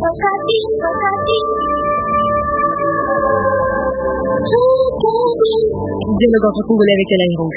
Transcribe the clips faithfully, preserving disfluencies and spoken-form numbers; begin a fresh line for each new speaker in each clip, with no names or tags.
Dialogue entre Congolais avec Alain Rouge.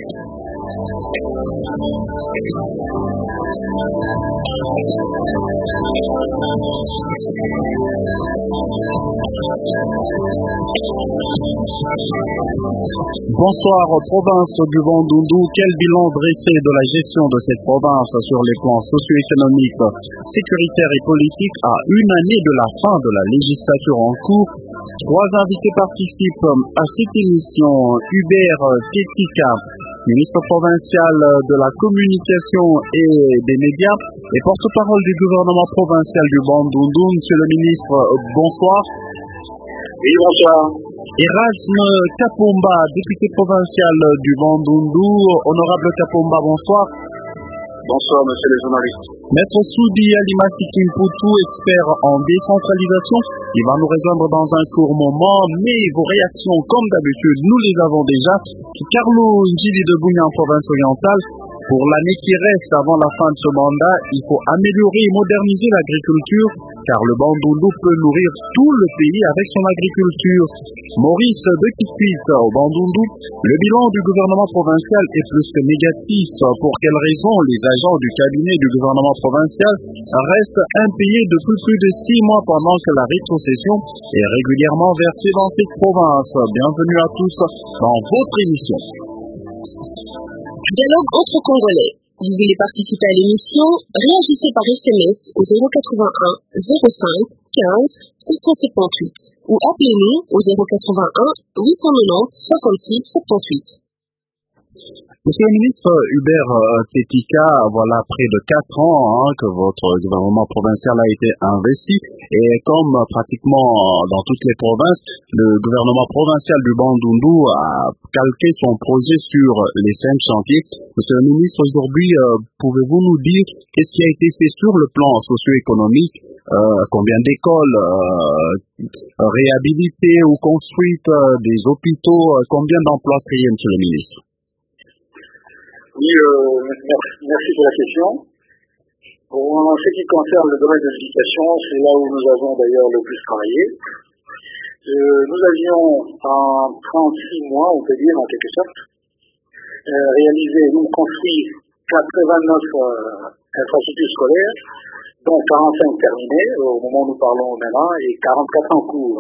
Bonsoir, province du Bandundu. Quel bilan dressé de la gestion de cette province sur les plans socio-économiques, sécuritaires et politiques à une année de la fin de la législature en cours? Trois invités participent à cette émission. Hubert Tetika, ministre provincial de la communication et des médias et porte-parole du gouvernement provincial du Bandundu. Monsieur le ministre, bonsoir.
Oui, bonsoir.
Erasme Kapomba, député provincial du Bandundu. Honorable Kapomba, bonsoir.
Bonsoir, monsieur le journaliste.
Maître Soudi Alimasi Kimputu, expert en décentralisation. Il va nous rejoindre dans un court moment, mais vos réactions, comme d'habitude, nous les avons déjà. Carlo Njili de Bounia en province orientale. Pour l'année qui reste avant la fin de ce mandat, il faut améliorer et moderniser l'agriculture, car le Bandundu peut nourrir tout le pays avec son agriculture. Maurice de Kikwit au Bandundu, le bilan du gouvernement provincial est plus que négatif. Pour quelles raisons les agents du cabinet du gouvernement provincial restent impayés depuis plus de six mois pendant que la rétrocession est régulièrement versée dans cette province? Bienvenue à tous dans votre émission.
Dialogue entre Congolais. Vous voulez participer à l'émission? Réagissez par S M S au zéro quatre-vingt-un zéro cinq quinze sept cent soixante-dix-huit ou appelez-nous au zéro quatre-vingt-un huit cent quatre-vingt-dix soixante-six soixante-huit.
Monsieur le ministre Hubert Tetika, voilà près de quatre ans hein, que votre gouvernement provincial a été investi et comme pratiquement dans toutes les provinces, le gouvernement provincial du Bandundu a calqué son projet sur les cinq chantiers. Monsieur le ministre, aujourd'hui, euh, pouvez-vous nous dire qu'est-ce qui a été fait sur le plan socio-économique, euh, combien d'écoles euh, réhabilitées ou construites, euh, des hôpitaux, euh, combien d'emplois créés, monsieur le ministre?
Oui, euh, merci, merci pour la question. Pour en ce qui concerne le domaine de l'éducation, c'est là où nous avons d'ailleurs le plus travaillé. Euh, nous avions en trente-six mois, on peut dire en quelque sorte, euh, réalisé, nous construit quatre-vingt-neuf euh, infrastructures scolaires, dont quarante-cinq terminées au moment où nous parlons maintenant et quarante-quatre en cours.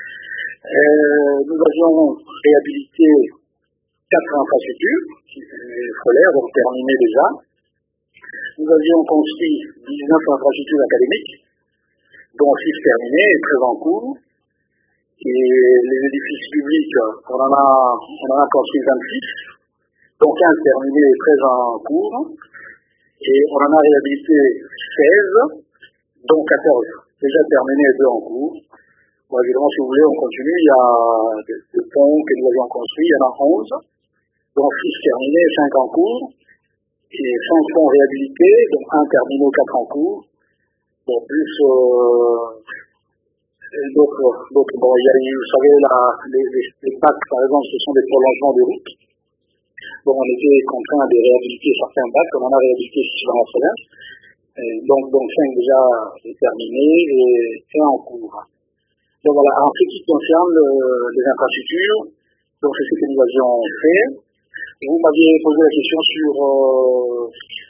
Euh, nous avions réhabilité quatre infrastructures scolaires, donc terminées déjà. Nous avions construit dix-neuf infrastructures académiques, dont six terminées et treize en cours. Et les édifices publics, on en a, on en a construit vingt-six, dont quinze terminés et treize en cours. Et on en a réhabilité seize, dont quatorze déjà terminés et deux en cours. Bon, évidemment, si vous voulez, on continue. Il y a des, des ponts que nous avions construits, il y en a onze, dont six terminés et cinq en cours. Et cinq ponts réhabilités, donc un terminé, quatre en cours. Bon, plus euh, d'autres, d'autres. Bon, il y a, vous savez, la, les, les, les bacs, par exemple, ce sont des prolongements de routes. Donc, on était contraint de réhabiliter certains bacs, on en a réhabilité six dans la semaine. Donc, donc cinq déjà terminés et un en cours. Donc voilà, en ce qui concerne le, les infrastructures, donc c'est ce que nous avions fait. Vous m'aviez posé la question sur euh,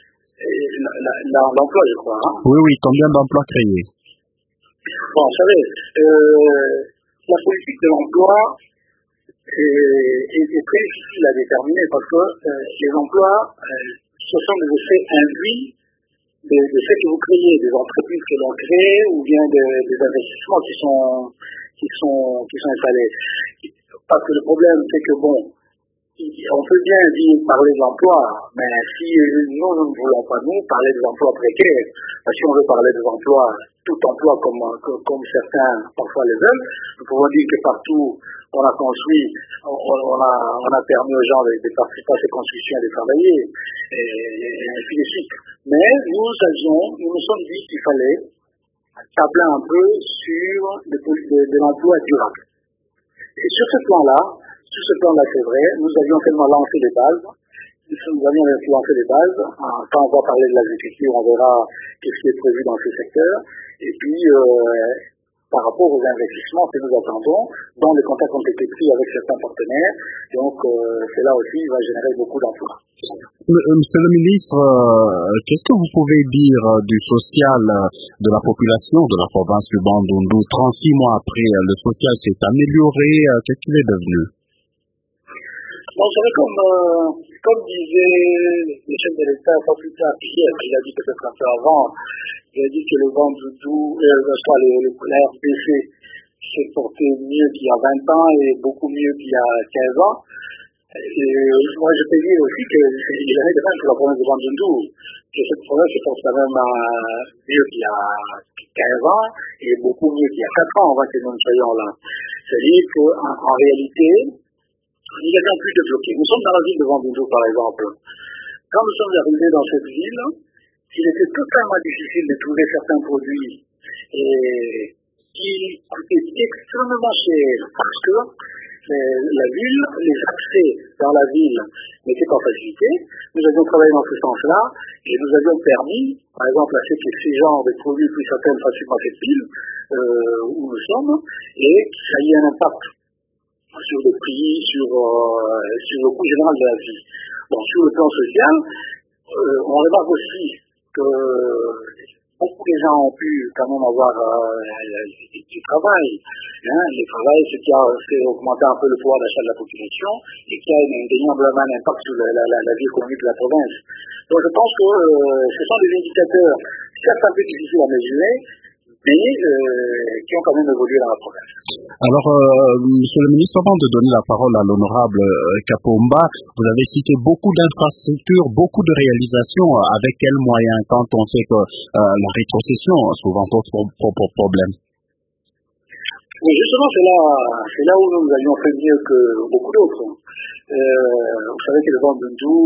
l'emploi, je crois. Hein.
Oui, oui, combien d'emplois créés?
Bon, vous savez, euh, la politique de l'emploi est, est, est très difficile à déterminer parce que euh, les emplois, euh, ce sont des effets induits de, de ce que vous créez, des entreprises que l'on crée ou bien de, des investissements qui sont, qui sont, qui sont installés. Parce que le problème, c'est que bon, on peut bien dire parler de l'emploi, mais si nous, nous ne voulons pas nous parler des emplois précaires, si on veut parler des emplois, tout emploi comme, comme certains parfois les veulent, nous pouvons dire que partout on a construit, on, on, a, on a permis aux gens de, de participer à ces constructions et de travailler, et, et ainsi de suite. Mais nous avions, nous nous sommes dit qu'il fallait tabler un peu sur de, de, de l'emploi durable. Et sur ce plan-là, sur ce plan-là, c'est vrai, nous avions seulement lancé les bases, nous avions influencé les bases. Quand on va parler de l'agriculture, on verra qu'est-ce qui est prévu dans ce secteur. Et puis, euh, par rapport aux investissements que nous attendons, dont les contacts ont été pris avec certains partenaires. Donc, euh, cela aussi va générer beaucoup d'emplois.
Monsieur le ministre, euh, qu'est-ce que vous pouvez dire euh, du social euh, de la population de la province du Bandundu? trente-six mois après, euh, le social s'est amélioré. Euh, qu'est-ce qu'il est devenu?
Bon, vous savez, comme, euh, comme disait le chef de l'État, pas plus tard hier, il a dit peut-être un peu avant, il a dit que le Bandundu, euh, soit le, le, la R D C s'est porté mieux qu'il y a vingt ans et beaucoup mieux qu'il y a quinze ans. Et moi, je peux dire aussi qu'il en est de même pour la province de Bandundu, que cette province se porte quand même mieux qu'il y a quinze ans et beaucoup mieux qu'il y a quatre ans, avant que nous ne soyons là. C'est-à-dire qu'en en réalité, il y a bien plus développé. Nous sommes dans la ville de Bandundu, par exemple. Quand nous sommes arrivés dans cette ville, il était totalement difficile de trouver certains produits et qui coûtaient extrêmement cher parce que la ville, les accès dans la ville n'étaient pas facilités. Nous avions travaillé dans ce sens-là et nous avions permis, par exemple, à ce que ces genres de produits puissent atteindre facilement cette ville euh, où nous sommes et ça ait un impact sur le prix, sur, euh, sur le coût général de la vie. Bon, sur le plan social, euh, on remarque aussi que beaucoup de gens ont pu quand même avoir euh, du travail. Hein, le travail, ce qui a fait augmenter un peu le pouvoir d'achat de la population et qui a indéniablement un impact sur la, la, la vie économique de la province. Donc je pense que euh, ce sont des indicateurs certes un peu difficiles à mesurer, mais euh, qui ont quand même évolué dans la province.
Alors, euh, Monsieur le ministre, avant de donner la parole à l'honorable euh, Kapomba, vous avez cité beaucoup d'infrastructures, beaucoup de réalisations. Avec quels moyens, quand on sait que euh, la rétrocession souvent pose problème?
Oui, justement, c'est là, c'est là où nous avions fait mieux que beaucoup d'autres. Euh, vous savez que le Bandundu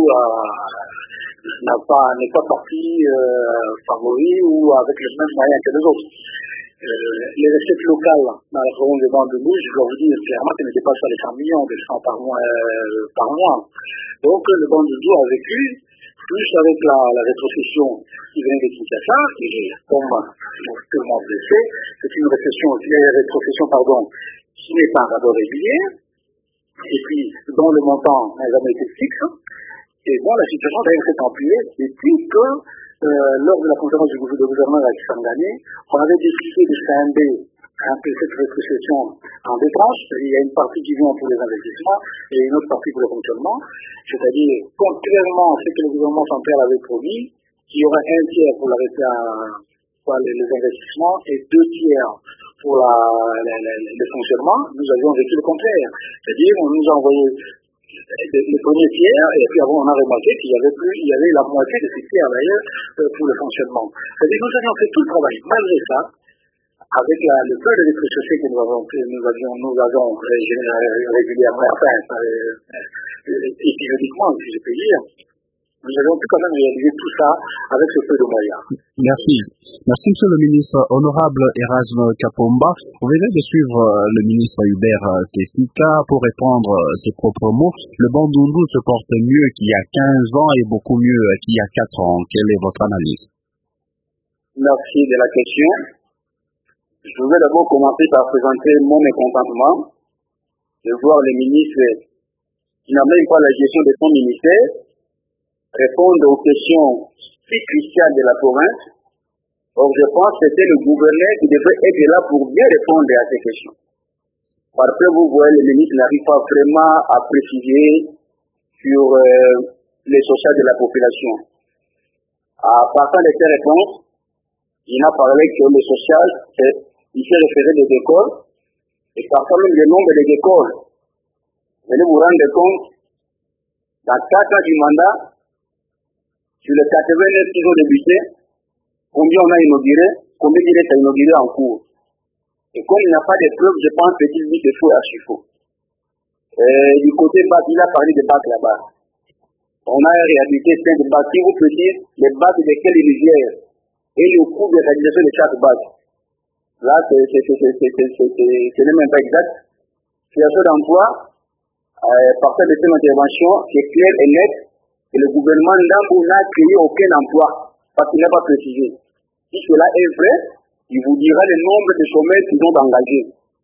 n'a pas, n'est pas parti euh, favori ou avec les mêmes moyens que les autres. Euh, les recettes locales dans la province de Bandundu, je dois vous dire clairement qu'elles ne dépassent pas les cent millions de francs par mois. Euh, par mois. Donc le Bandundu a vécu, plus avec la, la rétrocession qui vient de Kinshasa, et comme tout le monde le sait, c'est une rétrocession, une rétrocession pardon, qui n'est pas un rapport régulier, et puis dont le montant n'a jamais été fixe. Et bon, la situation d'ailleurs s'est empirée depuis que, euh, lors de la conférence du gouvernement à Kisangani, on avait décidé de scinder un peu cette rétrocession en deux tranches. Il y a une partie qui vient pour les investissements et une autre partie pour le fonctionnement. C'est-à-dire, contrairement à ce que le gouvernement central avait promis, il y aura un tiers pour l'arrêter à pour les, les investissements et deux tiers pour la, la, la, le fonctionnement. Nous avions vécu le contraire. C'est-à-dire, on nous a envoyé le premier tiers, et puis avant on a remarqué qu'il y avait plus, il y avait la moitié de ces tiers d'ailleurs euh, pour le fonctionnement. C'est-à-dire nous avions fait tout le travail. Malgré ça, avec la, le peu de rétrocession que nous avons nous avions, nous avons régulièrement, enfin, euh, épisodiquement, si je peux dire, nous avons pu quand même réaliser tout ça avec ce peu de moyens.
Merci. Merci, Monsieur le ministre. Honorable Erasme Kapomba, vous venez de suivre le ministre Hubert Tessika pour répondre ses propres mots. Le Bandundu se porte mieux qu'il y a quinze ans et beaucoup mieux qu'il y a quatre ans. Quelle est votre analyse?
Merci de la question. Je vais d'abord commencer par présenter mon mécontentement de voir le ministre qui n'a même pas la gestion de son ministère répondre aux questions si cruciales de la province. Or, je pense que c'était le gouverneur qui devrait être là pour bien répondre à ces questions. Parce que vous voyez, le ministre n'arrive pas vraiment à préciser sur euh, les social de la population. À partir de ces réponses, il a parlé que le social, il s'est référé des écoles, et parfois même le nombre des écoles. Venez vous rendre compte, dans quatre ans du mandat, sur les quatre-vingt-neuf qui ont débuté, combien on a inauguré, combien il est inauguré en cours. Et comme il n'y a pas de preuves, je pense qu'il dit que faux à faux. Du côté bac, il a parlé de bac là-bas. On a réhabilité plein de bacs. Si vous petit, les bacs desquels il gère et le coût de réalisation de chaque bac. Là, ce n'est même pas exact. Création d'emploi, euh, par cette intervention, c'est clair et net. Et le gouvernement Ndambo n'a créé aucun emploi, parce qu'il n'a pas précisé. Si cela est vrai, il vous dira le nombre de chômeurs qu'ils ont engagés.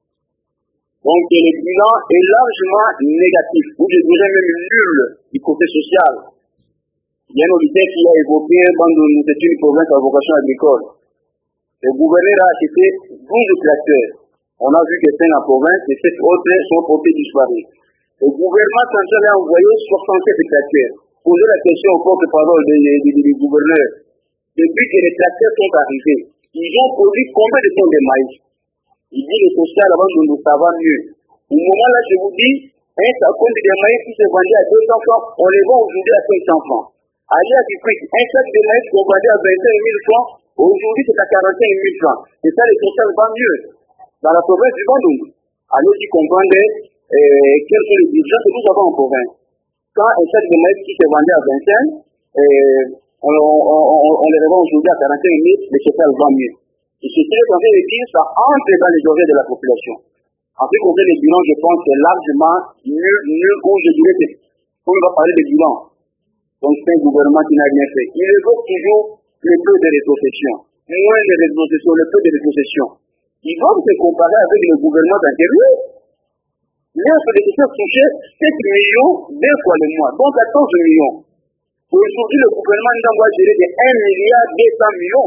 Donc le bilan est largement négatif, ou je dirais même nul du côté social. Il y a un auditeur qui a évoqué quand nous étions une province à vocation agricole. Le gouverneur a acheté douze tracteurs. On a vu que c'est en province et sept autres sont portés disparus. Le gouvernement central a envoyé soixante-sept tracteurs. Posez la question au porte-parole du gouverneur. Depuis que les tracteurs sont arrivés, ils ont produit combien de tonnes de maïs? Il dit le social avant de nous savoir mieux. Au moment là, je vous dis, un sac de maïs qui se vendait à deux cents francs, on les vend aujourd'hui à cinq cents francs. Allez à Dupuis, un sac de maïs qu'on vendait à vingt-cinq mille francs, aujourd'hui c'est à quarante-cinq mille francs. Et ça, le social va mieux. Dans la province du Bandung, allez-y comprendre euh, quels sont les différences que nous avons en province. Quand un sac de maïs qui se vendait à vingt-cinq, euh, on, on, on, on les revend aujourd'hui à quarante-cinq mille, le social va mieux. Et ce qui est en train de dire, ça entre dans les oreilles de la population. En ce qui concerne les bilans, je pense que c'est largement nul, nul, ou je dirais que, on va parler des bilans. Donc c'est un gouvernement qui n'a rien fait. Il évoque toujours le peu de rétrocession. Moins de rétrocession, le peu de rétrocession. Ils doivent se comparer avec le gouvernement d'intérieur. L'air de rétrocession touchait sept millions deux fois le mois, donc quatorze millions. Aujourd'hui, le gouvernement doit gérer de un milliard deux cents millions.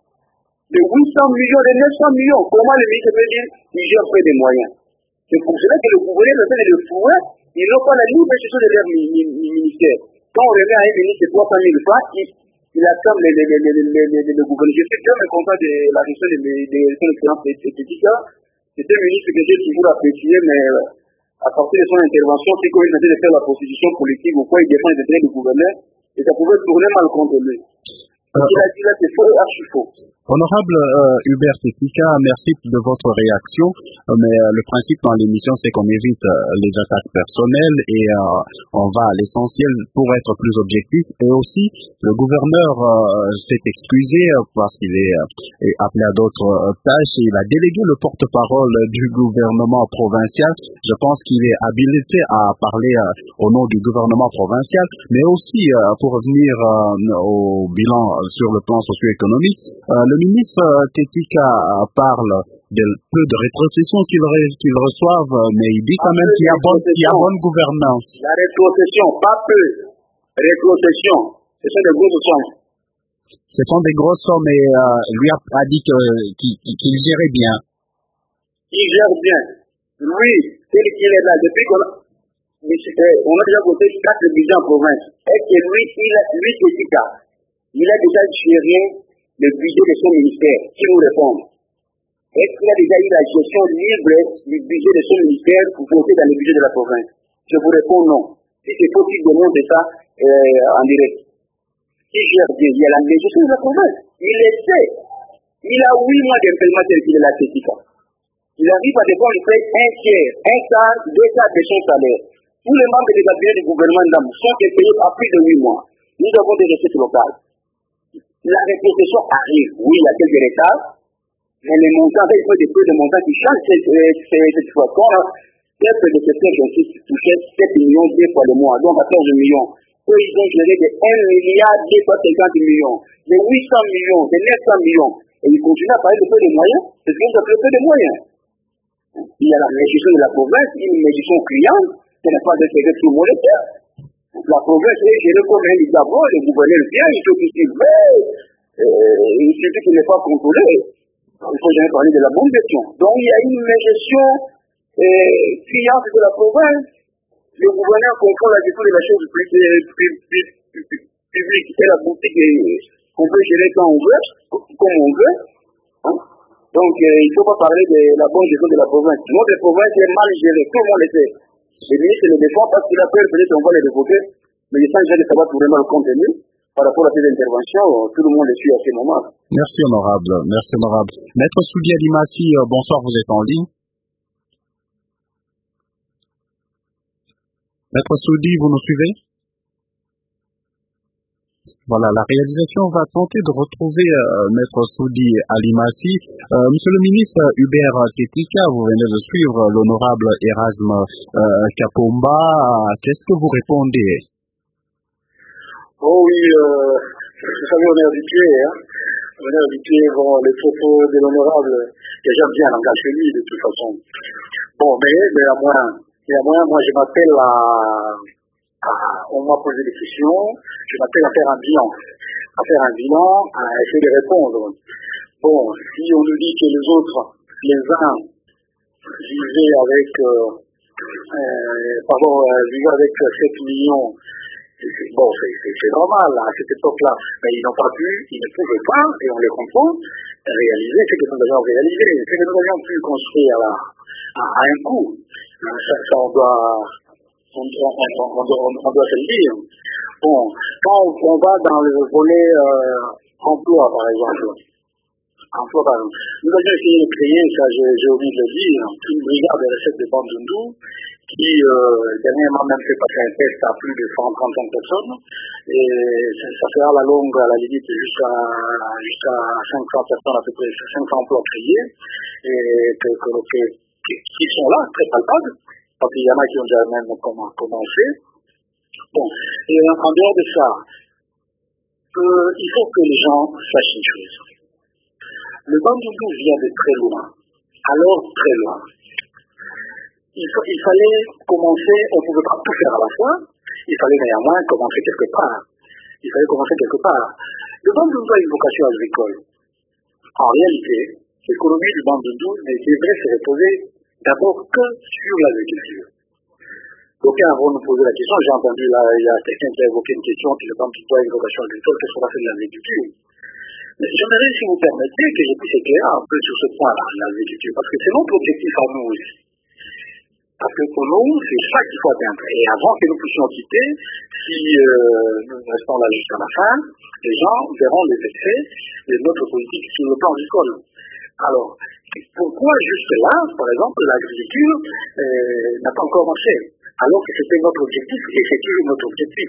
De huit cents millions, de neuf cents millions. Comment le ministre peut dire qu'il gère peu des moyens? C'est pour cela que le gouvernement est en train de le fouet. Ils n'ont pas la libre gestion de leur ministère. Quand on remet à un ministre trois cent mille francs, il, il acclame le, le, le, le, le, le, le, le gouvernement. Je suis bien content de la gestion des finances esthétiques. C'est un ministre que j'ai toujours apprécié, mais à partir de son intervention, c'est qu'il essaie de faire la prostitution politique, ou quoi il défend les intérêts du gouverneur, et ça pouvait tourner mal contre lui. Ce qu'il a dit là, c'est faux et archi faux.
Honorable euh, Hubert Tetika, merci de votre réaction, euh, mais euh, le principe dans l'émission, c'est qu'on évite euh, les attaques personnelles et euh, on va à l'essentiel pour être plus objectif. Et aussi, le gouverneur euh, s'est excusé euh, parce qu'il est, euh, est appelé à d'autres euh, tâches et il a délégué le porte-parole du gouvernement provincial. Je pense qu'il est habilité à parler euh, au nom du gouvernement provincial, mais aussi euh, pour revenir euh, au bilan sur le plan socio-économique. Euh, le ministre euh, Tetika euh, parle de peu de rétrocession qu'ils qu'ils reçoivent, mais il dit quand même qu'il y a bonne, il y a bonne gouvernance.
La rétrocession, pas peu. Rétrocession, ce sont des grosses sommes.
Ce sont des grosses sommes, mais euh, lui a, a dit qu'il qu qu'il gérait bien.
Il gère bien. Lui, tel qu'il est là, depuis qu'on a, on a déjà voté quatre budgets en province. Est-ce que lui, il a, lui, Tetika, il a déjà géré le budget de son ministère? Qui nous répond? Est-ce qu'il a déjà eu la gestion libre du budget de son ministère pour voter dans le budget de la province? Je vous réponds non. Si c'est possible de montrer ça euh, en direct. Il gère bien, il y a la gestion de la province. Il le sait. Il a huit mois d'implément tel qu'il est la Tetika. Il arrive à dépendre de un tiers, un quart, deux quarts de son salaire. Tous les membres des cabinets du gouvernement d'Am sont payés à plus de huit mois. Nous avons des recettes locales. La rétrocession arrive. Oui, il y a quelques retards, mais les montants, il faut des peu de montants qui changent cette fois. Quand quelques de ces qui touchaient sept millions deux fois le mois, donc quatorze millions, eux, ils ont géré de un milliard deux cent cinquante millions, de huit cents millions, de neuf cents millions, et ils continuent à parler de peu de moyens, c'est ce qu'ils appellent peu de moyens. Il y a la gestion de la province, une gestion cliente, ce n'est pas de secret tout monétaire. La province est gérée comme un d'abord, le gouverneur vient, il faut qu'il surveille, euh, il suffit qu'il n'est pas contrôlé. Il faut jamais parler de la bonne gestion. Donc il y a une gestion euh, cliente de la province. Le gouverneur contrôle la gestion de la chose publique et la politique qu'on peut gérer quand on veut, comme on veut. Hein? Donc euh, il ne faut pas parler de la bonne gestion de la province. Notre province est mal gérée, tout le monde le sait. Le ministre le défend parce qu'il a peur, peut-être qu'on va les révoquer, mais il s'agit de savoir vraiment le contenu par rapport à ces interventions, tout le monde le suit à ce moment.
Merci honorable, merci honorable. Maître Soudi Alimassi, euh, bonsoir, vous êtes en ligne. Maître Soudi, vous nous suivez? Voilà, la réalisation va tenter de retrouver euh, Maître Soudi Alimassi. Euh, Monsieur le ministre Hubert Tetika, vous venez de suivre l'honorable Erasme euh, Kapomba. Qu'est-ce que vous répondez?
Oh oui, euh, vous savez, on est habitué, hein. On est habitué, bon, les propos de l'honorable, déjà bien engagé lui, de toute façon. Bon, mais, mais à moi, mais à moi, moi, je m'appelle à, à, on m'a posé des questions, je m'appelle à faire un bilan, à faire un bilan, à essayer de répondre. Bon, si on nous dit que les autres, les uns, vivaient avec, euh, euh, pardon, euh, vivaient avec sept millions. Bon, c'est normal, à cette époque-là, mais ils n'ont pas pu, ils ne pouvaient pas, et on les comprend, réaliser ce que nous avions réalisé, ce que nous avions pu construire à, à, à un coup. Ça, ça on, doit, on, on, on, on, doit, on doit se le dire. Bon, quand on va dans le volet euh, emploi, par exemple, emploi, par exemple, nous avions essayé de créer, ça j'ai oublié de le dire, une brigade de recettes de Bandundu, qui euh, dernièrement même fait passer un test à plus de cent trente-cinq personnes, et ça, ça fait à la longue, à la limite, jusqu'à jusqu'à cinq cents personnes, à peu près cinq cents emplois créés, et que, que, que, qui sont là, très palpables, parce qu'il y en a qui ont déjà même commencé. Bon, et en dehors de ça, euh, il faut que les gens sachent une chose. Le Bandundu vient de très loin, alors très loin. Il, faut, il fallait commencer, on ne pouvait pas tout faire à la fois, il fallait néanmoins commencer quelque part. Il fallait commencer quelque part. Le Bandundu a une vocation agricole. En réalité, l'économie du Bandundu devrait se reposer d'abord que sur l'agriculture. D'aucuns vont nous poser la question, j'ai entendu là, il y a quelqu'un qui a évoqué une question, que le Bandundu a une vocation agricole, qu'est-ce qu'on va faire de l'agriculture? Mais j'aimerais, si vous permettez, que je puisse éclairer un peu sur ce point-là, l'agriculture, parce que c'est notre objectif à nous aussi. Parce que pour nous, c'est ça qu'il faut atteindre. Et avant que nous puissions quitter, si euh, nous restons là jusqu'à la fin, les gens verront les effets de notre politique sur le plan agricole. Alors, pourquoi jusque-là, par exemple, l'agriculture euh, n'a pas encore marché, alors que c'était notre objectif, et c'est toujours notre objectif.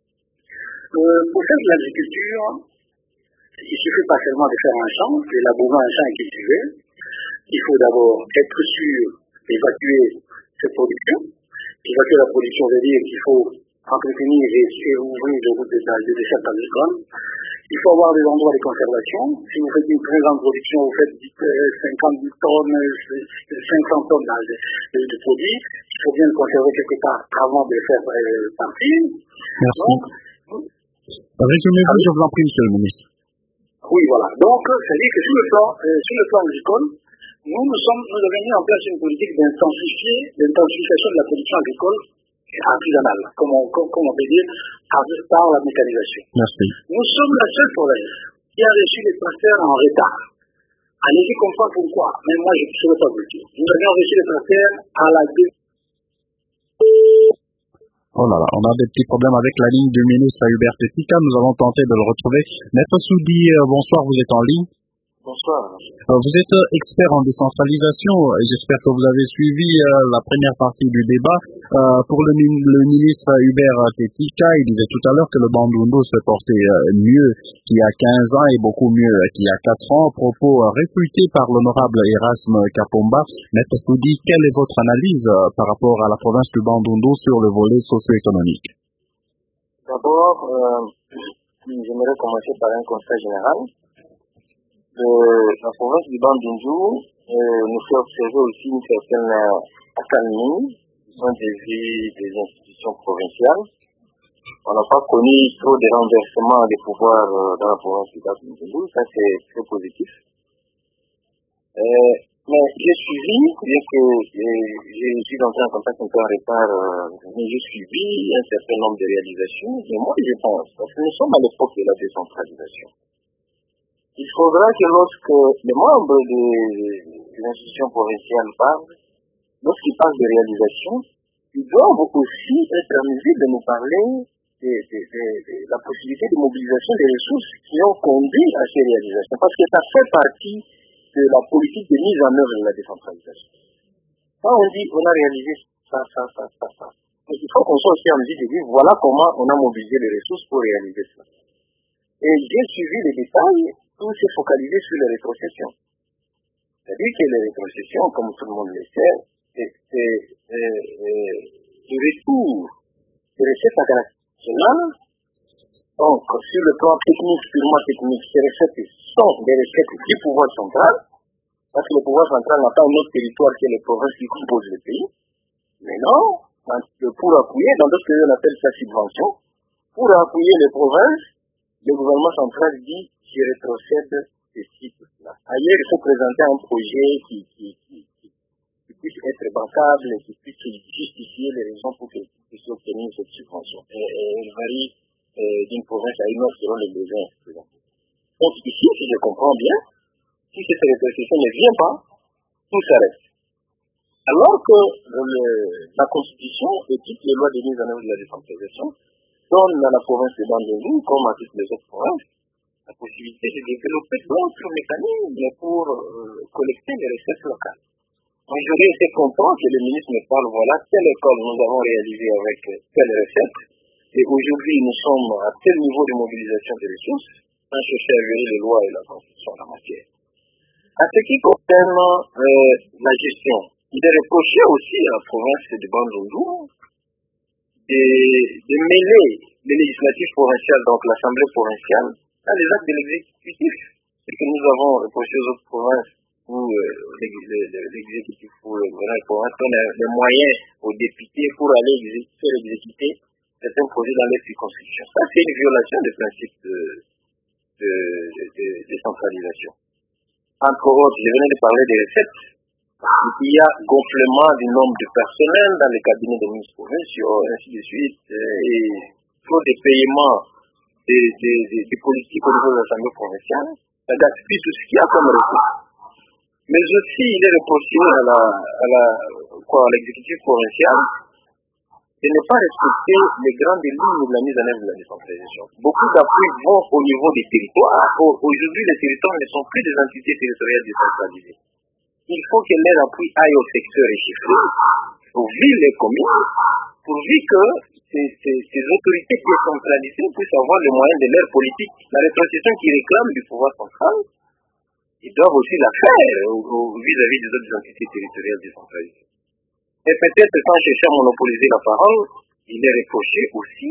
Euh, pour faire de l'agriculture, il ne suffit pas seulement de faire un champ, de labourer un champ et cultiver. Il faut d'abord être sûr d'évacuer cette production. Évacuer la production veut dire qu'il faut entretenir et, et ouvrir des routes de, de dessertes agricoles. Il faut avoir des endroits de conservation. Si vous faites une très grande production, vous faites cinquante tonnes, cinq cents tonnes de, de, de produits. Il faut bien le conserver quelque part avant de le faire euh, partir.
Merci. Donc, résumez-vous, je vous en prie, monsieur le ministre.
Oui, voilà. Donc, c'est-à-dire que sur le plan, euh, sur le plan agricole, nous, nous, sommes, nous avons mis en place une politique d'intensifier, d'intensification de la production agricole artisanale, comme on, comme, comme on peut dire, par la mécanisation.
Merci.
Nous sommes la seule province qui a reçu les tracteurs en retard. Allez-y comprendre pourquoi, mais moi je ne saurais pas vous le dire. Nous avions reçu les tracteurs à la deux.
Oh là là, on a des petits problèmes avec la ligne du ministre Hubert Tetika. Nous avons tenté de le retrouver. Maître Soudi, euh, bonsoir, vous êtes en ligne.
Bonsoir.
Vous êtes expert en décentralisation et j'espère que vous avez suivi euh, la première partie du débat. Euh, pour le, le ministre Hubert Tetika, il disait tout à l'heure que le Bandundu se portait euh, mieux qu'il y a quinze ans et beaucoup mieux qu'il y a quatre ans. Propos euh, réfutés par l'honorable Erasme Kapomba. Maître Soudi, quelle est votre analyse euh, par rapport à la province du Bandundu sur le volet socio-économique?
D'abord, euh, j'aimerais commencer par un constat général. Euh, la province du Bandundu euh, nous fait observer aussi une certaine euh, accalmie sont des villes, des institutions provinciales. On n'a pas connu trop de renversements des pouvoirs euh, dans la province du Bandundu, ça c'est très positif. Euh, mais j'ai suivi, bien que euh, je suis entré en contact un peu en retard, euh, mais j'ai suivi un certain nombre de réalisations, et moi je pense, parce que nous sommes à l'époque de la décentralisation. Il faudra que lorsque les membres des, des institutions provinciales parlent, lorsqu'ils parlent de réalisation, ils doivent aussi être en mesure de nous parler de, de, de, de la possibilité de mobilisation des ressources qui ont conduit à ces réalisations, parce que ça fait partie de la politique de mise en œuvre de la décentralisation. Quand on dit on a réalisé ça, ça, ça, ça, ça, mais il faut qu'on soit aussi en mesure de dire voilà comment on a mobilisé les ressources pour réaliser ça. Et j'ai suivi les détails. Tout s'est focalisé sur les rétrocessions. C'est-à-dire que les rétrocessions, comme tout le monde le sait, c'est, c'est euh, euh, le retour des recettes internationales Donc, sur le plan technique, purement technique, ces recettes sont des recettes du pouvoir central, parce que le pouvoir central n'a pas un autre territoire que les provinces qui composent le pays. Mais non, pour appuyer, dans d'autres pays on appelle ça subvention, pour appuyer les provinces, le gouvernement central dit je rétrocède ces sites-là. Ailleurs, il faut présenter un projet qui, qui, qui, qui, qui puisse être bancable, qui puisse justifier les raisons pour qu'ils puissent obtenir cette subvention. Et, et elle varie euh, d'une province à une autre selon les besoins. Donc ici, si je comprends bien, si cette rétrocession ne vient pas, tout s'arrête. Alors que le, la Constitution et toutes les lois de mise en œuvre de la décentralisation donnent à la province de Bandundu, comme à toutes les autres provinces, la possibilité de développer d'autres mécanismes pour euh, collecter les recettes locales. Donc j'aurais été content que le ministre me parle, voilà, telle école nous avons réalisé avec telle recette, et aujourd'hui nous sommes à tel niveau de mobilisation des ressources, sans chercher à violer les lois et la Constitution en la matière. À ce qui concerne euh, la gestion, il est reproché aussi à la province de Bandundu de, de mêler les législatives provinciales, donc l'Assemblée provinciale, dans les actes de l'exécutif. C'est que nous avons reproché aux autres provinces où euh, l'exécutif ou le gouvernement provincial donne les moyens aux députés pour aller faire exécuter certains projets dans les circonscriptions. Ça, c'est une violation des principes de, de, de, de décentralisation. Entre autres, je venais de parler des recettes. Il y a gonflement du nombre de personnel dans les cabinets des ministres provinciaux, ainsi de suite, et trop de paiements des, des, des, des politiques au niveau de l'Assemblée provinciale, ça gaspille tout ce qu'il y a comme ressources. Mais aussi, il est reproché à la, à la, quoi, à l'exécutif provincial de ne pas respecter les grandes lignes de la mise en œuvre de la décentralisation. Beaucoup d'appuis vont au niveau des territoires. Aujourd'hui, les territoires ne sont plus des entités territoriales décentralisées. Il faut que les appuis aillent au secteur échiffré, aux villes et communes, pourvu que ces, ces, ces autorités décentralisées puissent avoir les moyens de leur politique. La rétrocession qui réclame du pouvoir central, ils doivent aussi la faire vis-à-vis des autres entités territoriales décentralisées. Et peut-être sans chercher à monopoliser la parole, il est reproché aussi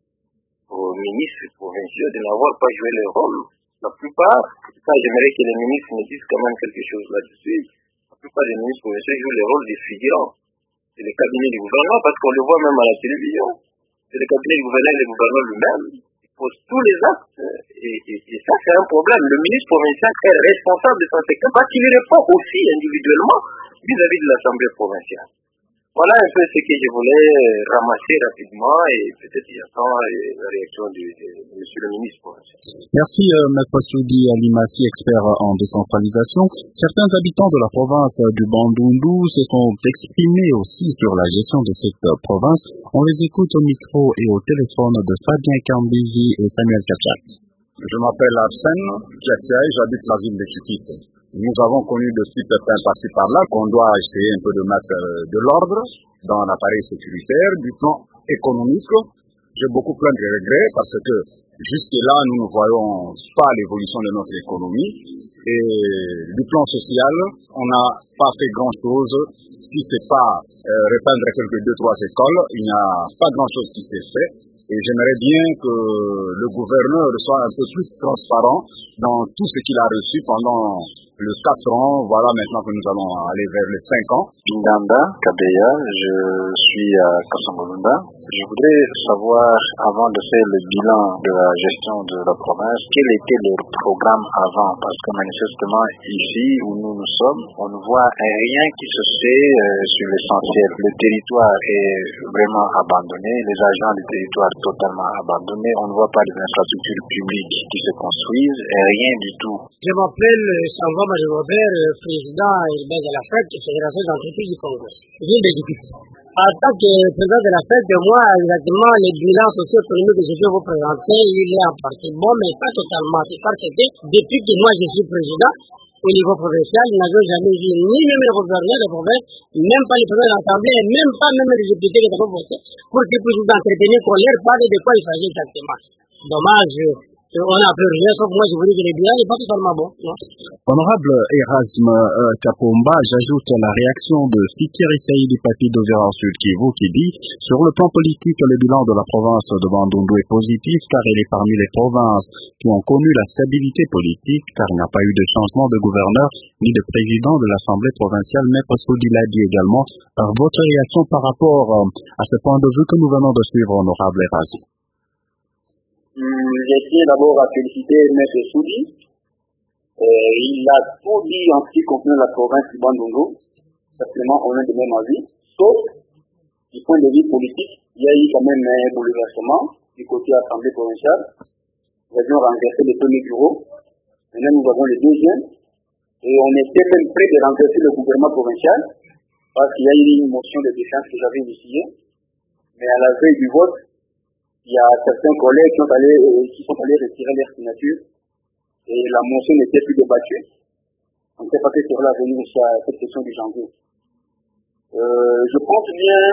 aux ministres provinciaux de n'avoir pas joué leur rôle. La plupart, ça j'aimerais que les ministres me disent quand même quelque chose là-dessus, la plupart des ministres provinciaux jouent le rôle des figurants. C'est le cabinet du gouvernement, parce qu'on le voit même à la télévision. C'est le cabinet du gouvernement et le gouvernement lui-même. Il pose tous les actes, et, et, et ça c'est un problème. Le ministre provincial est responsable de son secteur parce qu'il répond aussi individuellement vis-à-vis de l'Assemblée provinciale. Voilà un peu ce que je voulais ramasser rapidement et peut-être j'attends la réaction du, du, de M. le ministre.
Merci euh, Maître Soudi Alimassi, expert en décentralisation. Certains habitants de la province du Bandundu se sont exprimés aussi sur la gestion de cette province. On les écoute au micro et au téléphone de Fabien Kambiji et Samuel Kachak.
Je m'appelle Arsène Kiatsiaï, j'habite la ville de Chikit. Nous avons connu de petits pépins par-ci par-là qu'on doit essayer un peu de mettre de l'ordre dans l'appareil sécuritaire. Du plan économique, j'ai beaucoup plein de regrets parce que jusque-là, nous ne voyons pas l'évolution de notre économie. Et du plan social, on n'a pas fait grand-chose. Si ce n'est pas euh, repeindre quelques deux, trois écoles, il n'y a pas grand-chose qui s'est fait. Et j'aimerais bien que le gouverneur soit un peu plus transparent dans tout ce qu'il a reçu pendant le quatre ans. Voilà maintenant que nous allons aller vers les cinq ans.
Pindanda Kabeya, je suis à Kasangolunda. Je voudrais savoir, avant de faire le bilan de la gestion de la province, quel était leur programme avant? Parce que manifestement, ici où nous nous sommes, on ne voit rien qui se fait euh, sur l'essentiel. Le territoire est vraiment abandonné, les agents du territoire totalement abandonnés, on ne voit pas les infrastructures publiques qui se construisent, et rien du tout.
Je m'appelle Sangoma Robert, président urbain de la fête, Fédération d'entreprise du Congo, ville d'Égypte. En tant que président de la fête, moi, exactement, les bilans socio-économiques que je vais vous présenter, il est en partie bon, mais pas totalement. C'est parce que depuis que moi je suis président, au niveau provincial, nous n'avons jamais vu ni même le gouverneur de province, même pas le président de l'Assemblée, même pas même les députés qui ont voté, pour qu'ils puissent entretenir qu'on leur parle de quoi il s'agit exactement. Dommage On n'a plus rien, sauf moi, je vous dis que le bilan n'est pas totalement bon. Non.
Honorable Erasme euh, Kapomba, j'ajoute la réaction de Fikiri Saïd du parti d'Ouvert Sud Kivu qui dit « Sur le plan politique, le bilan de la province de Bandundu est positif car elle est parmi les provinces qui ont connu la stabilité politique car il n'y a pas eu de changement de gouverneur ni de président de l'Assemblée provinciale. Maître Soudi l'a dit également. Par votre réaction par rapport euh, à ce point de vue que nous venons de suivre, honorable Erasme.
Je tiens d'abord à féliciter Maître Soudi. Euh, il a tout dit en ce qui concerne la province du Bandundu. Simplement, on est de même avis. Sauf, du point de vue politique, il y a eu quand même un bouleversement du côté de l'Assemblée provinciale. Nous avions renversé le premier bureau. Maintenant, nous avons le deuxième. Et on était même prêt de renverser le gouvernement provincial parce qu'il y a eu une motion de défense que j'avais initiée. Mais à la veille du vote, il y a certains collègues qui sont allés, euh, qui sont allés retirer leur signature et la motion n'était plus débattue. On ne sait pas ce qui sera venir aussi à cette question du janvier. Euh, je pense bien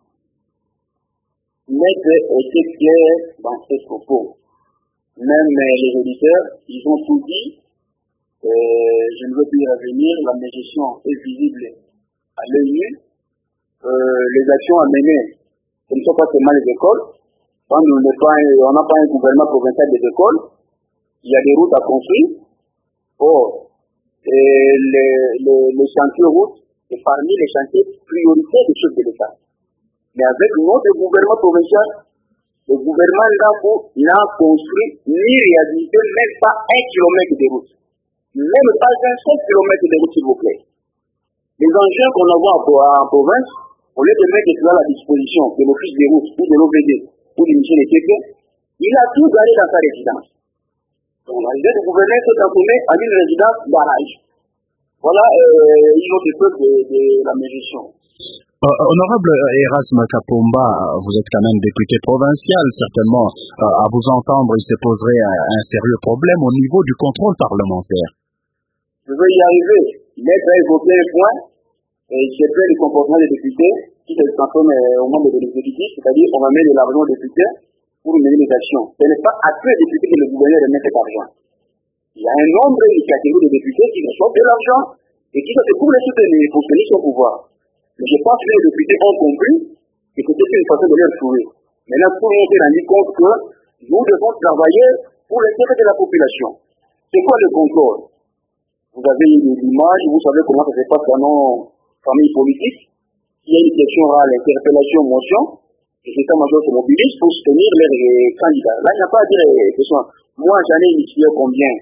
Maître était clair dans ses propos. Même euh, les auditeurs, ils ont tout dit. Euh, je ne veux plus y revenir. La gestion est visible à l'œil nu. Euh, les actions à mener, ce ne sont pas seulement les écoles. Quand on n'a pas, pas un gouvernement provincial des écoles, il y a des routes à construire. Or, et les, les, les chantiers routes est parmi les chantiers prioritaires des choses de l'État. Mais avec notre gouvernement provincial, le gouvernement Ndako n'a construit ni réhabilité même pas un kilomètre de route. Même pas un seul kilomètre de route, s'il vous plaît. Les engins qu'on envoie en province, au lieu de mettre cela à la disposition de l'office des routes ou de l'O V D ou de Michel Ekeke, il a tout gardé dans sa résidence. Donc, la résidence du gouverneur s'est transformée en une résidence barrage. Voilà euh, une autre épreuve de, de la gestion.
Euh, honorable Erasme Kapomba, vous êtes quand même député provincial, certainement, euh, à vous entendre, il se poserait un, un sérieux problème au niveau du contrôle parlementaire.
Je veux y arriver. Maître a évoqué un point, et j'ai fait le comportement des députés, qui se transforme au membre de l'exécutif, c'est-à-dire on va mettre de l'argent aux députés pour mener les actions. Ce n'est pas à tous les députés que le gouverneur remet cet argent. Il y a un nombre de catégories de députés qui reçoivent de l'argent et qui sont pour les soutenir, pour tenir son pouvoir. Mais je pense que les députés ont compris que c'était une façon de leur trouver. Maintenant, tout le monde s'est rendu compte que nous devons travailler pour l'intérêt de la population. C'est quoi le contrôle? Vous avez l'image, vous savez comment ça se passe dans nos familles politiques. Il y a une question à l'interpellation, motion, les états-majors se mobilisent pour soutenir les candidats. Là, il n'y a pas à dire que ce soit. Moi, j'en ai initié combien?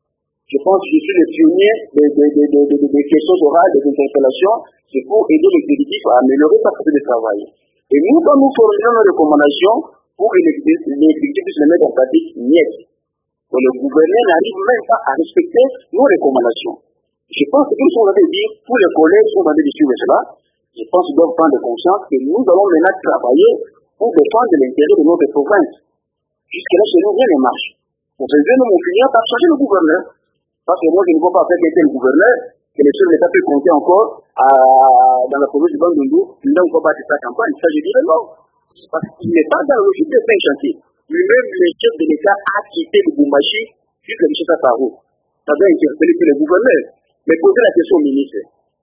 Je pense que je suis le pionnier des, des, des, des, des, des questions orales, des interpellations. C'est pour aider l'exécutif à améliorer sa façon de travail. Et nous, quand nous formulons nos recommandations pour que l'exécutif puisse les mettre en pratique, niet. Donc le gouverneur n'arrive même pas à respecter nos recommandations. Je pense que, comme on avait dit, tous les collègues sont en train de suivre cela. Je pense qu'ils doivent prendre conscience que nous allons maintenant travailler pour défendre l'intérêt de notre province. Jusque-là, chez nous, rien ne marche. On se dit, nous, on finira par changer le gouverneur. Parce que moi, je ne vois pas faire quelqu'un le gouverneur, que les choses n'étaient pas compter encore à, dans la province du Bandundu, nous n'avons pas battu sa campagne. Ça, je dirais non. Parce qu'il n'est pas dans le logique de faire un chantier. Lui-même, le chef de l'État a quitté le Bumbashi jusqu'à M. Sassaro. Ça doit interpeller que le gouverneur. Mais poser la question au ministre.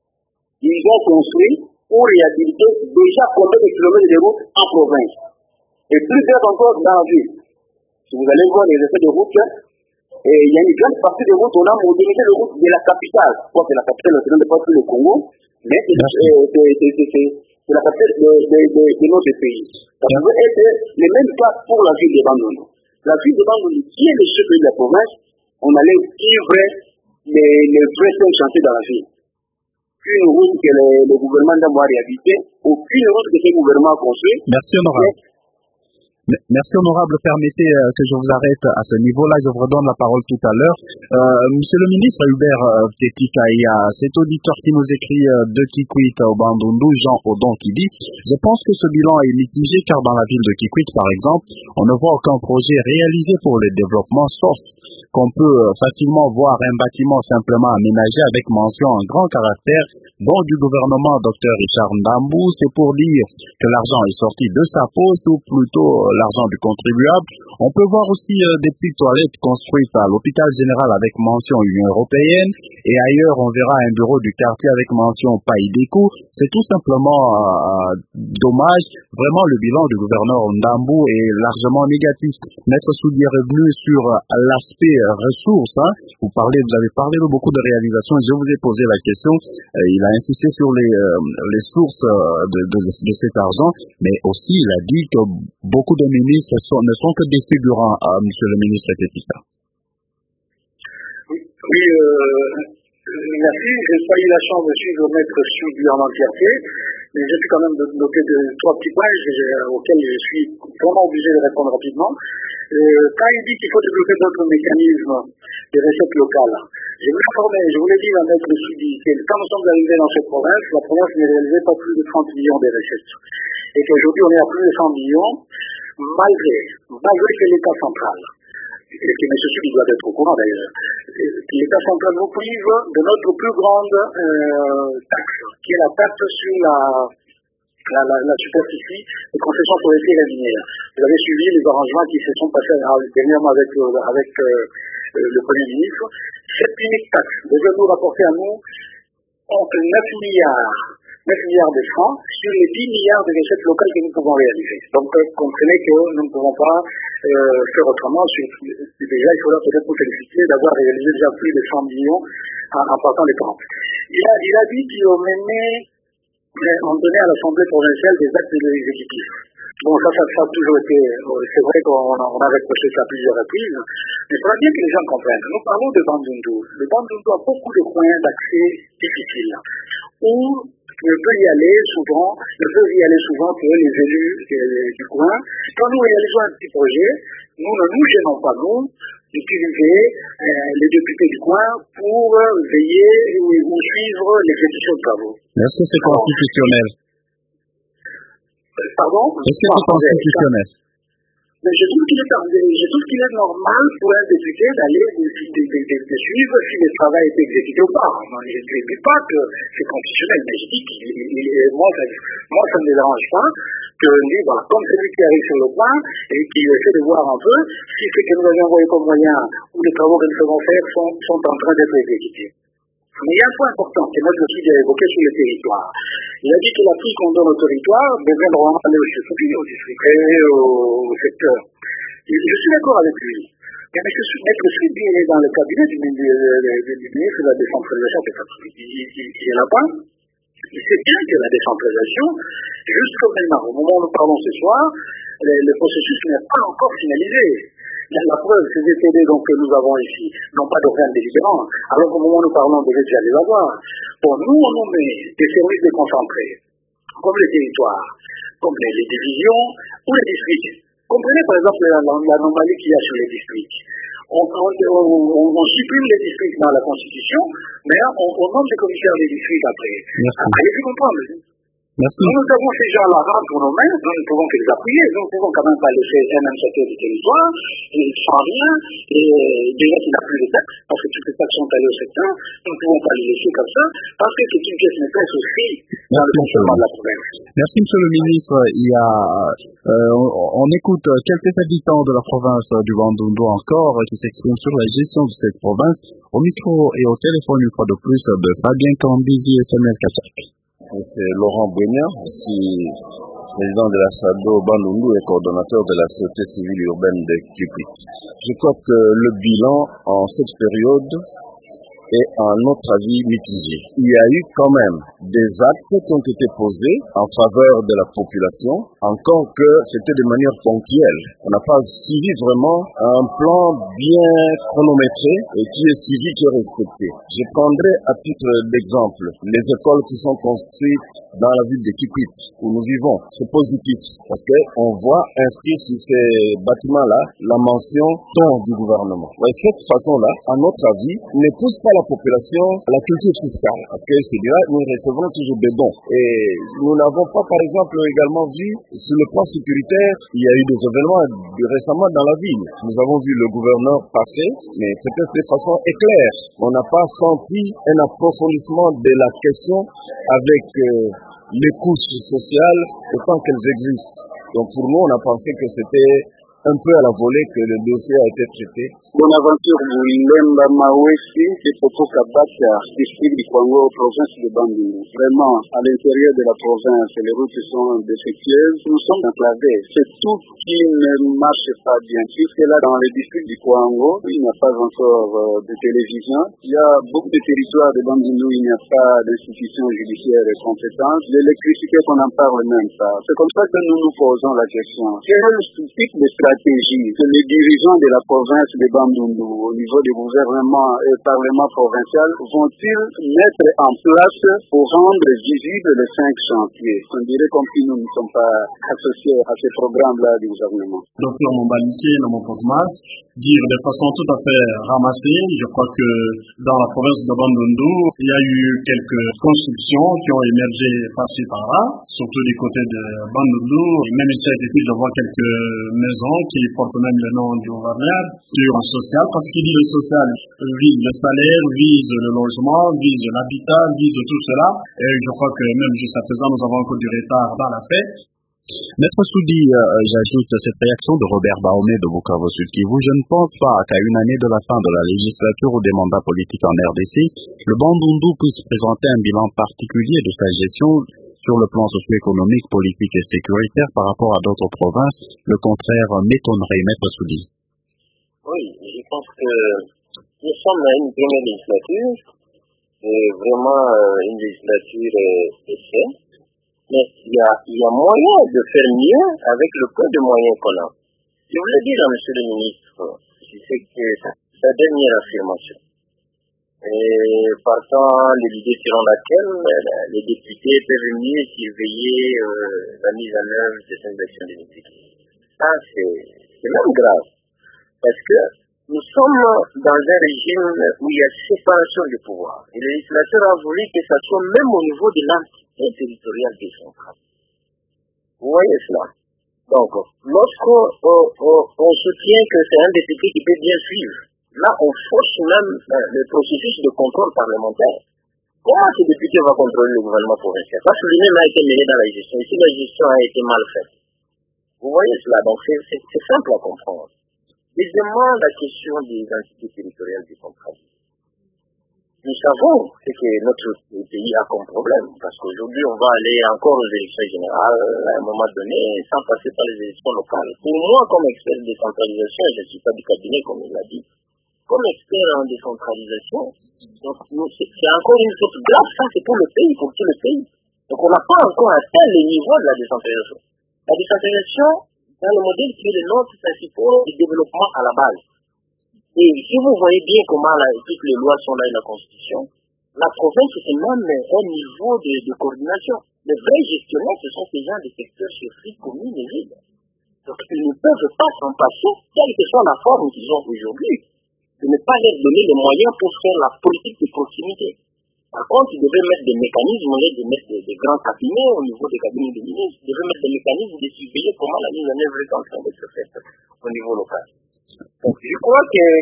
Ils ont construit pour réhabiliter déjà combien de kilomètres de route en province. Et plus grave encore dans la ville. Si vous allez voir les effets de route, et il y a une grande partie de route, on a modernisé le route de la capitale. Quoi que la capitale, ce n'est pas tout le Congo, mais c'est la capitale de, de, de, de notre pays. Ça veut être les mêmes cas pour la ville de Bandundu. La ville de Bandundu, qui est le chef de la province, on allait vivre les, les vrais chantiers dans la ville. Aucune route que le, le gouvernement doit réhabiliter, aucune route que ce gouvernement a construit.
Merci, honorable. Merci, honorable. Permettez euh, que je vous arrête à ce niveau-là. Je vous redonne la parole tout à l'heure. Euh, Monsieur le ministre Hubert euh, Tetikaya, cet auditeur qui nous écrit euh, de Kikwit au Bandundu, Jean Odon, qui dit « Je pense que ce bilan est mitigé car dans la ville de Kikwit, par exemple, on ne voit aucun projet réalisé pour le développement, sauf qu'on peut euh, facilement voir un bâtiment simplement aménagé avec mention en grand caractère, dont du gouvernement Docteur Richard Ndambou. C'est pour dire que l'argent est sorti de sa poche ou plutôt l'argent du contribuable. On peut voir aussi euh, des petites toilettes construites à l'hôpital général avec mention Union européenne, et ailleurs on verra un bureau du quartier avec mention Païdéco. C'est tout simplement euh, dommage. Vraiment, le bilan du gouverneur Ndambou est largement négatif. Maître Soudi est revenu sur euh, l'aspect euh, ressources. Hein. Vous parlez, vous avez parlé de beaucoup de réalisations. Je vous ai posé la question. Euh, il a insisté sur les, euh, les sources euh, de, de, de cet argent, mais aussi il a dit que beaucoup de ministres sont, ne sont que des figurants, euh, monsieur le ministre Tétika.
Oui, oui euh, merci. Je n'ai pas eu la chance de suivre Maître Soudi en entièreté, mais j'ai pu quand même noter de, trois petits points auxquels je suis vraiment obligé de répondre rapidement. Euh, quand il dit qu'il faut développer d'autres mécanismes de recettes locales, je vous l'informais, je vous l'ai dit à Maître Soudi, que quand nous sommes arrivés dans cette province, la province ne réalisait pas plus de trente millions de recettes. Et qu'aujourd'hui on est à plus de cent millions, malgré, malgré que l'État central, et que M. Soudi doit être au courant d'ailleurs, l'État central nous prive de notre plus grande euh, taxe, qui est la taxe sur la, la, la, la superficie des concessions forestières et minières. Vous avez suivi les arrangements qui se sont passés dernièrement avec, avec euh, le Premier ministre. Cette unique taxe devait nous rapporter à nous neuf milliards. neuf milliards de francs sur les dix milliards de recettes locales que nous pouvons réaliser. Donc, comprenez que nous ne pouvons pas euh, faire autrement. Sur, déjà, il faudra peut-être nous féliciter d'avoir réalisé déjà plus de cent millions en, en partant les trente. Il a, il a dit qu'on menait, on donnait à l'Assemblée provinciale des actes de l'exécutif. Bon, ça, ça, ça a toujours été, c'est vrai qu'on a, on a reproché ça à plusieurs reprises, mais il faudra bien que les gens comprennent. Nous parlons de Bandundu. Le Bandundu a beaucoup de points d'accès difficiles, où ne peut y aller souvent, ne peut y aller souvent que les élus du coin. Quand nous réalisons un petit projet, nous ne nous gênons pas, nous, d'utiliser euh, les députés du coin pour euh, veiller ou, ou suivre l'exécution de travaux.
Est-ce que c'est constitutionnel?
Pardon?
Est-ce que c'est constitutionnel?
Mais je trouve qu'il est, je trouve qu'il est normal pour un député d'aller de, de, de, de, de suivre si le travail est exécuté ou pas. Je ne dis pas que c'est constitutionnel, mais je dis que moi, ça, moi, ça ne me dérange pas que lui, voilà, comme celui qui arrive sur le point et qui essaie de voir un peu si ce que nous avions envoyé comme moyen ou les travaux que nous devons faire sont, sont en train d'être exécutés. Mais il y a un point important que notre aussi a évoqué sur le territoire. Il a dit que la prix qu'on donne au territoire devrait normalement aller au district, au district et au secteur. Et je suis d'accord avec lui. Mais M. Soudi est dans le cabinet du, du, du, du ministre de la décentralisation. Il, il, il est là-bas. Il sait bien que la décentralisation, jusqu'au maintenant, au moment où nous parlons ce soir, le, le processus n'est pas encore finalisé. La preuve, ces D T D donc, que nous avons ici n'ont pas d'organes délibérants, alors qu'au moment où nous parlons, on devait déjà les avoir. Bon, nous, on nous met des services déconcentrés, comme les territoires, comme les, les divisions ou les districts. Comprenez par exemple l'anomalie qu'il y a sur les districts. On, on, on, on supprime les districts dans la Constitution, mais on, on nomme des commissaires des districts après. Allez vous comprendre.
Merci.
Nous, nous avons ces gens-là entre nos mains, nous ne pouvons que les appuyer, nous ne pouvons quand même pas laisser un même secteur du territoire, et sans rien, et déjà qu'il n'a plus de taxes, parce que toutes les taxes sont allées au secteur, nous ne pouvons pas les laisser comme ça, parce que c'est une pièce maîtresse aussi dans le fonctionnement de la province.
Merci, monsieur le ministre. Il y a, euh, on, on écoute quelques habitants de la province du Bandundu encore qui s'expriment sur la gestion de cette province, au micro et au téléphone une fois de plus de Fabien Kambizi et Samuel Kachak.
C'est Laurent Bouignard, je suis président de la SADO Bandundu et coordonnateur de la Société civile urbaine de Kipit. Je crois que le bilan en cette période est à notre avis mitigé. Il y a eu quand même des actes qui ont été posés en faveur de la population, encore que c'était de manière ponctuelle. On n'a pas suivi vraiment un plan bien chronométré et qui est suivi, qui est respecté. Je prendrai à titre d'exemple les écoles qui sont construites dans la ville de Kipit, où nous vivons. C'est positif, parce qu'on voit inscrit sur ces bâtiments-là la mention don du gouvernement. Et cette façon-là, à notre avis, ne pousse pas la population à la culture fiscale, parce que c'est là nous recevons toujours des dons. Et nous n'avons pas, par exemple, également vu, sur le plan sécuritaire, il y a eu des événements récemment dans la ville. Nous avons vu le gouverneur passer, mais peut-être de façon éclair. On n'a pas senti un approfondissement de la question avec euh, les couches sociales autant qu'elles existent. Donc pour nous, on a pensé que c'était un peu à la volée que le dossier a été traité.
Bonaventure Boulemba Mawesi et Popo Kabaka, district du Congo, province de Bandundu. Vraiment, à l'intérieur de la province, les routes sont défectueuses. Nous sommes enclavés. C'est tout qui ne marche pas bien. Puisque là, dans le district du Congo, il n'y a pas encore euh, de télévision. Il y a beaucoup de territoires de Bandundu où il n'y a pas d'institution judiciaire compétente. L'électricité, qu'on n'en parle même pas. C'est comme ça que nous nous posons la question. Quel type de stratégie que les dirigeants de la province de Bandundu, au niveau du gouvernement et parlement provincial, vont-ils mettre en place pour rendre visibles les cinq chantiers? On dirait comme si nous ne sommes pas associés à ce programme-là du gouvernement.
Docteur Mombaliké, Nomopozmas, dire de façon tout à fait ramassée, je crois que dans la province de Bandundu, il y a eu quelques constructions qui ont émergé par-ci par-là, surtout du côté de Bandundu, et même ici à Tépi, je vois quelques maisons qui portent même le nom du gouverneur, sur un social, parce qu'il dit le social vise le salaire, vise le logement, vise l'habitat, vise tout cela, et je crois que même jusqu'à présent, nous avons encore du retard dans la fête.
Maître Soudi, euh, j'ajoute cette réaction de Robert Baomé de Bukavu Sud Kivu. Je ne pense pas qu'à une année de la fin de la législature ou des mandats politiques en R D C, le Bandundu puisse présenter un bilan particulier de sa gestion sur le plan socio-économique, politique et sécuritaire par rapport à d'autres provinces. Le contraire m'étonnerait, Maître Soudi.
Oui, je pense que nous sommes à une première législature, et vraiment euh, une législature euh, essai. Mais il y, a, il y a moyen de faire mieux avec le peu de moyens qu'on a. Je voulais dire à M. le ministre, je sais que sa dernière affirmation. Et partant de l'idée selon laquelle les députés peuvent mieux surveiller euh, la mise en œuvre de cette action démocratique. Ça, c'est, c'est même grave. Parce que nous sommes dans un régime où il y a séparation du pouvoir. Et le législateur a voulu que ça soit même au niveau de l'entité territorial décentrale. Vous voyez cela? Donc, lorsqu'on on, on, on soutient que c'est un député qui peut bien suivre, là on force même euh, le processus de contrôle parlementaire. Comment ce député va contrôler le gouvernement provincial? Parce que lui-même a été mêlé dans la gestion. Ici, la gestion a été mal faite. Vous voyez cela? Donc, c'est, c'est, c'est simple à comprendre. Deuxièmement, la question des entités territoriales décentralisées. Nous savons ce que notre pays a comme problème, parce qu'aujourd'hui, on va aller encore aux élections générales à un moment donné, sans passer par les élections locales. Pour moi, comme expert de décentralisation, je ne suis pas du cabinet, comme il l'a dit, comme expert en décentralisation, donc, c'est, c'est encore une faute grave, ça c'est pour le pays, pour tout le pays. Donc on n'a pas encore atteint le niveau de la décentralisation. La décentralisation, dans le modèle qui est le nôtre, c'est un support du développement à la base. Et si vous voyez bien comment là, toutes les lois sont là et la Constitution, la province c'est même un niveau de, de coordination. Les vrais gestionnaires, ce sont ces gens des secteurs chefferies, communes et villes. Donc ils ne peuvent pas s'en passer, quelle que soit la forme qu'ils ont aujourd'hui, de ne pas leur donner les moyens pour faire la politique de proximité. Par contre, ils devaient mettre des mécanismes, au lieu de mettre des, des grands cabinets au niveau des cabinets des ministres, ils devaient mettre des mécanismes de surveiller comment la mise en œuvre est en train d'être faite au niveau local. Donc, je crois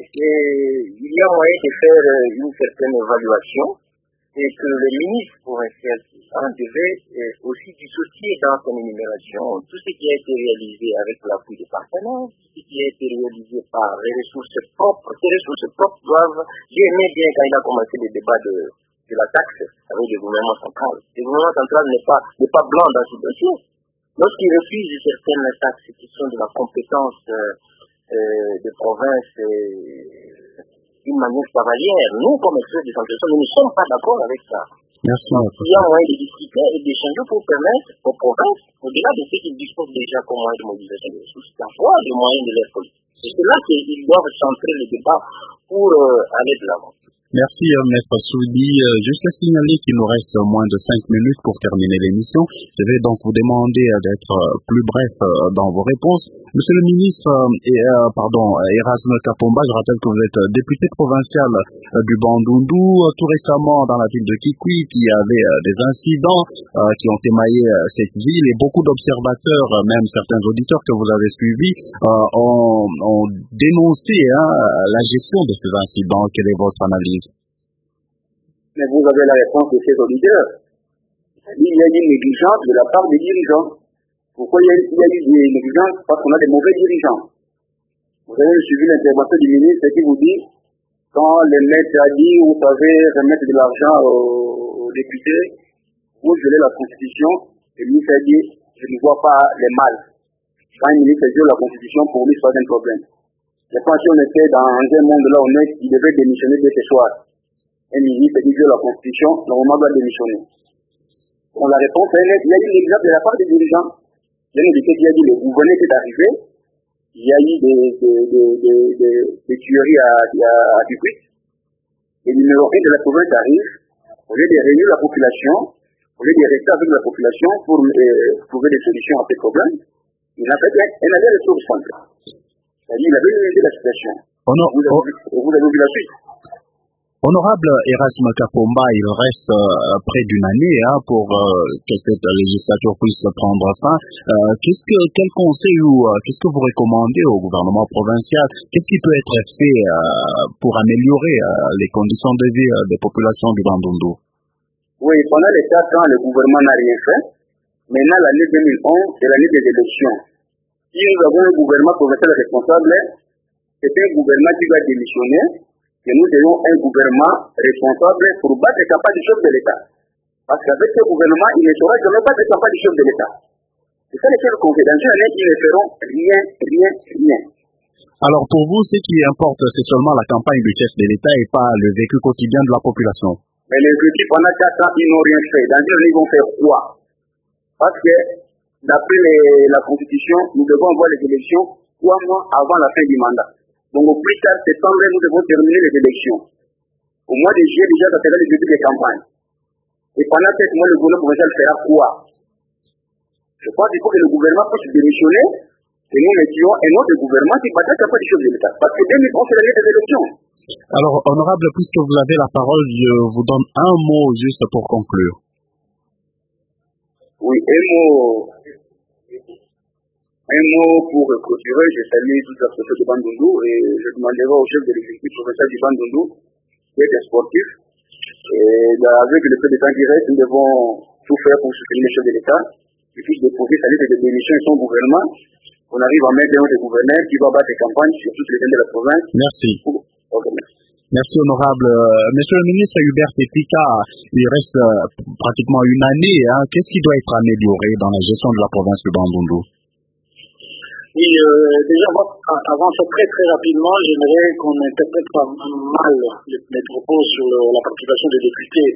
qu'il y a moyen de faire une certaine évaluation et que le ministre provincial devait aussi dissocier dans son énumération tout ce qui a été réalisé avec l'appui des partenaires, tout ce qui a été réalisé par les ressources propres. Ces ressources propres doivent, j'aimais bien quand il a commencé le débat de, de la taxe avec le gouvernement central. Le gouvernement central n'est pas, n'est pas blanc dans ce dossier. Lorsqu'il refuse certaines taxes qui sont de la compétence euh, Euh, des provinces euh, d'une manière cavalière. Nous, comme experts de décentralisation, nous ne sommes pas d'accord avec ça.
Merci.
Donc, il y a moyen de discuter et d'échanger pour permettre aux provinces, au-delà de ce qu'ils disposent déjà comme moyen de mobilisation des ressources, d'avoir des moyens de leur politique. Et c'est là qu'ils doivent centrer le débat pour euh, aller de l'avant.
Merci, euh, Maître Soudi. Euh, juste à signaler qu'il nous reste moins de cinq minutes pour terminer l'émission. Je vais donc vous demander euh, d'être euh, plus bref euh, dans vos réponses. Monsieur le ministre, euh, et, euh, pardon, Erasme Kapomba, je rappelle que vous êtes député provincial euh, du Bandundu. Euh, tout récemment, dans la ville de Kikwit, il y avait euh, des incidents euh, qui ont émaillé euh, cette ville et beaucoup d'observateurs, euh, même certains auditeurs que vous avez suivis, euh, ont, ont dénoncé hein, la gestion de ces incidents. Quelle est votre analyse?
Mais vous avez la réponse de ces auditeurs. Il y a une négligence de la part des dirigeants. Pourquoi il y a, il y a eu des négligences? Parce qu'on a des mauvais dirigeants. Vous avez suivi l'intervention du ministre qui vous dit, quand le maître a dit, vous savez, remettre de l'argent aux, aux députés, vous gelez la Constitution, le ministre a dit, je ne vois pas les mal. Quand un ministre gèle la Constitution, pour lui, c'est pas un problème. Je pense qu'on était dans un monde là où on est, il devait démissionner dès ce soir. Un ministre qui gèle la Constitution, normalement doit démissionner. On la réponse est nette. Il y a eu l'exemple de la part des dirigeants. Il y a une équipe qui a dit, le gouverneur qui est arrivé, il y a eu des, des, des, des, des, des tueries à, à, à Dupuis. Et le numéro un de la province arrive, au lieu de réunir la population, au lieu de rester avec la population pour euh, trouver des solutions à ces problèmes, il a fait un aller-retour simple. C'est-à-dire, il avait minimalisé la situation.
Honor,
vous, avez, vous avez vu la suite.
Honorable Erasme Kapomba, il reste euh, près d'une année hein, pour euh, que cette législature puisse prendre fin. Euh, qu'est-ce que, quel conseil ou euh, qu'est-ce que vous recommandez au gouvernement provincial? Qu'est-ce qui peut être fait euh, pour améliorer euh, les conditions de vie euh, des populations du Bandundu?
Oui, pendant les quatre ans, le gouvernement n'a rien fait. Maintenant, l'année deux mille onze, c'est l'année des élections. Si nous avons un gouvernement provincial responsable, c'est un gouvernement qui va démissionner. Et nous ayons un gouvernement responsable pour battre les campagnes du chef de l'État. Parce qu'avec ce gouvernement, il ne saura jamais battre les campagnes du chef de l'État. C'est ça les seuls conseils. Dans une année, ils ne feront rien, rien, rien.
Alors pour vous, ce qui importe, c'est seulement la campagne du chef de l'État et pas le vécu quotidien de la population.
Mais les vécu pendant quatre ans, ils n'ont rien fait. Dans une année, ils vont faire quoi? Parce que, d'après les, la Constitution, nous devons avoir les élections trois mois avant la fin du mandat. Donc au plus tard septembre, nous devons terminer les élections. Au mois de juillet, déjà, ça sera le début des campagnes. Et pendant sept mois, le gouvernement provincial fera quoi? Je pense qu'il faut que le gouvernement puisse démissionner et nous mettions un autre gouvernement qui battra la campagne du chef de l'État. Parce que deux mille onze, c'est l'année des élections.
Alors, honorable, puisque vous avez la parole, je vous donne un mot juste pour conclure.
Oui, un mot. Un mot pour clôturer, je salue toutes les associations de Bandundu et je demanderai au chef de l'exécutif provincial du Bandundu, qui est un sportif, et avec le peu de temps qui reste, nous devons tout faire pour soutenir le chef de l'État, et puis déposer sa liste de démission et son gouvernement. On arrive à mettre un autre gouverneur qui va battre les campagnes sur toutes les zones de la province.
Merci.
Okay, merci.
Merci honorable. Monsieur le ministre Hubert Tetika, il reste pratiquement une année. Hein. Qu'est-ce qui doit être amélioré dans la gestion de la province du Bandundu?
Oui, euh, déjà, avant ça, très très rapidement, j'aimerais qu'on interprète pas mal les, les propos sur le, la participation des députés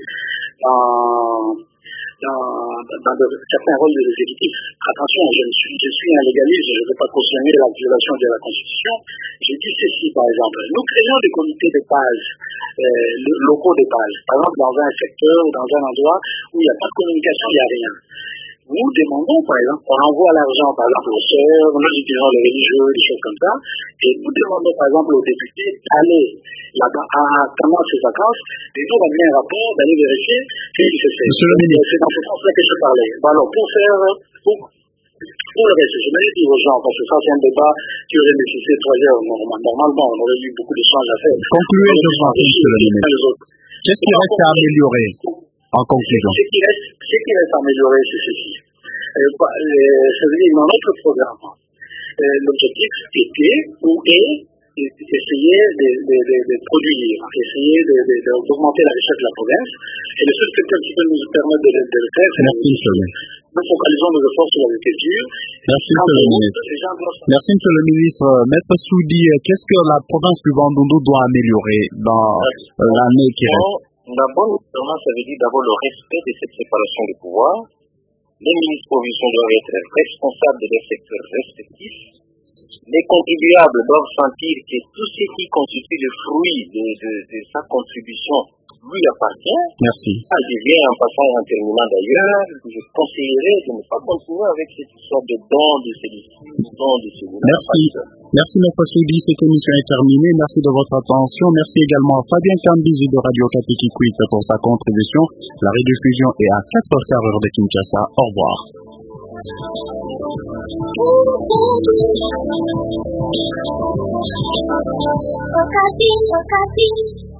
dans, dans, dans de, certains rôles de l'exécutif. Attention, je suis, je suis un légaliste, je ne veux pas cautionner la violation de la Constitution. J'ai dit ceci, par exemple. Nous créons des comités de base, euh, locaux de base. Par exemple, dans un secteur ou dans un endroit où il n'y a pas de communication, il n'y a rien. Nous demandons, par exemple, on envoie l'argent, par exemple, aux sœurs, nous utilisons les religieux, des choses comme ça, et nous demandons, par exemple, aux députés d'aller là-bas, pendant ces vacances, et nous ramener un rapport, d'aller vérifier ce qui se fait. C'est dans ce sens-là que je parlais. Bon, alors, pour faire, pour, pour le reste, je m'allais dire aux gens, parce que ça, c'est un débat qui aurait nécessité trois heures, normalement, on aurait eu beaucoup de choses à faire.
Concluez, je vous en prie, monsieur le ministre. Qu'est-ce qui reste à améliorer? En conclusion.
Ce qui reste, ce qui reste à améliorer, c'est ceci. Euh, euh, C'est-à-dire, dans notre programme, euh, l'objectif était ou est d'essayer de, de, de, de produire, essayer d'augmenter la richesse de la province. Et le seul secteur qui peut nous permettre de, de le faire, c'est la Nous focalisons nos efforts sur l'agriculture.
Merci, monsieur le ministre. Merci, monsieur le ministre. Maître Soudi, qu'est-ce que la province du Bandundu doit améliorer dans euh, l'année qui reste?
D'abord, ça veut dire d'abord le respect de cette séparation de pouvoir. Les ministres provinciaux doivent être responsables de leurs secteurs respectifs. Les contribuables doivent sentir que tout ce qui constitue le fruit de, de, de sa contribution lui appartient.
Merci.
Ah, je viens en passant et en terminant d'ailleurs, je conseillerais de ne pas continuer avec cette histoire de dons de celui-ci, dons de celui-là.
Merci. Merci, Maître Soudi. Cette émission est terminée. Merci de votre attention. Merci également à Fabien Kambizi de Radio Kapitikwit pour sa contribution. La rediffusion est à quatre heures quinze de Kinshasa. Au revoir.
Okati, Okati.